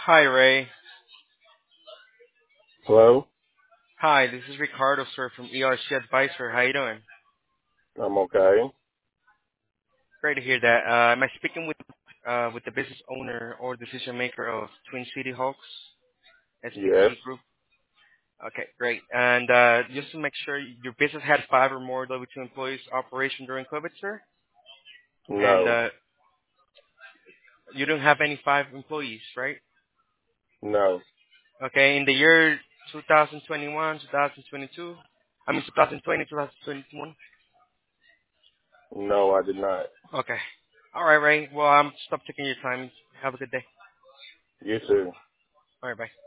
Hi, Ray. Hello? Hi, this is Ricardo, sir, from ERC Advisor. How you doing? I'm okay. Great to hear that. Am I speaking with the business owner or decision maker of Twin City Hawks Yes. SPC Group? Okay, great. And just to make sure, your business had five or more W-2 employees operation during COVID, sir? And No. you don't have any five employees, right? No. Okay, in the year 2021, 2022, I mean 2020, 2021. No, I did not. Okay. All right, Ray. Well, I'm stop taking your time. Have a good day. You too. All right, bye.